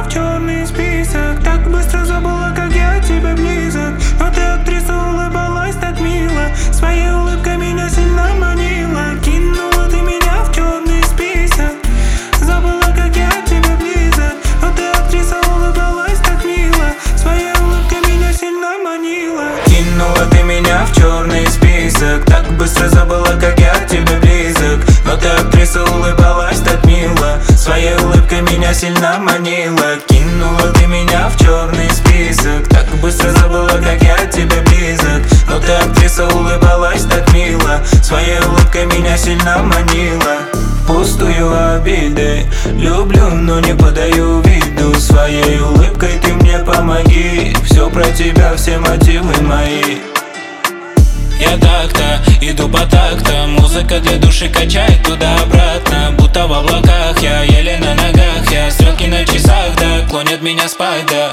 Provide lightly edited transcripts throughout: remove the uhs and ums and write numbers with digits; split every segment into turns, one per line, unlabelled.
в черный список. Так быстро забыла, как я тебе близок. Но ты, актриса, улыбалась так мило. Своей улыбкой меня сильно манила. Кинула ты меня в черный список. Забыла, как я тебе близок. Но ты, актриса, улыбалась так мило. Своей улыбкой меня сильно манила. Кинула ты меня в черный список. Так быстро забыла, как я тебе близок. Но ты, актриса, улыбалась так мило. Своей улыбкой меня сильно манила. Кинула ты меня в черный список. Так быстро забыла, как я тебе близок. Но ты, актриса, улыбалась так мило. Своей улыбкой меня сильно манила. Пустую обиды люблю, но не подаю виду. Своей улыбкой ты мне помоги. Все про тебя, все мотивы мои.
Я так-то иду по тактам. Музыка для души качает туда-обратно. Будто в облаках, я еле на ногах. Я стрелки на часах, да, клонят меня спать, да.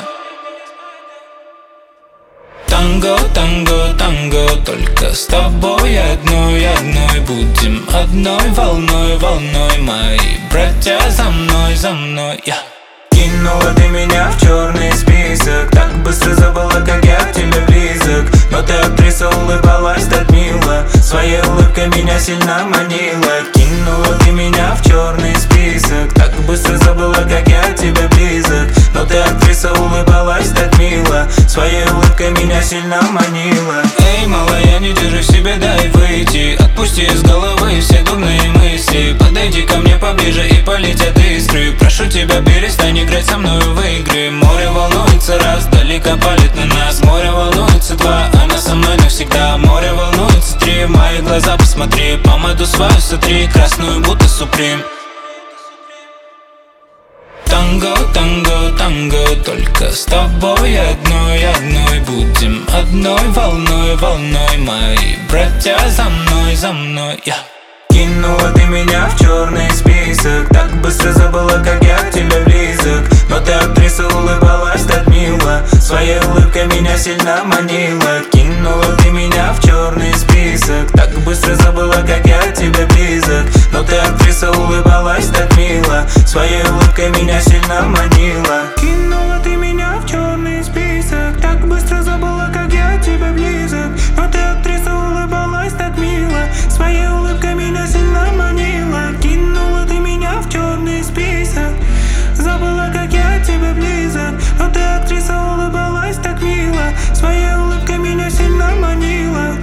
Танго, танго, танго, только с тобой одной, одной. Будем одной волной, волной. Мои братья за мной, yeah.
Кинула ты меня в черный список. Так быстро забыла, как я тебе близок. Но ты, актриса, улыбалась так мило. Своей улыбкой меня сильно манила. Кинула ты меня в черный список. Так быстро забыла, как я тебе близок. Но ты, актриса, улыбалась так мило. Своей улыбкой меня сильно манила.
Эй, малая, не держи в себе, дай выйти. Отпусти из головы все дурные мысли. Подойди ко мне поближе и полетят искры. Прошу тебя, перестань играть со мной в игры. Море волнуется раз, далеко палит на нас. Море волнуется два, она со мной навсегда. Море волнуется три, в мои глаза посмотри. Помаду свою сотри, красную будто Суприм. Танго, танго, танго, только с тобой одной, одной. Будем одной волной, волной. Мои братья за мной, yeah.
Кинула ты меня в черный список. Так быстро забыла, как я тебе близок. Но ты, актриса, улыбалась так мило. Своей улыбкой меня сильно манила. Кинула ты меня в черный список. Так быстро забыла, как я тебе близок. Но ты, актриса, улыбалась так мило. Своей улыбкой меня сильно манила.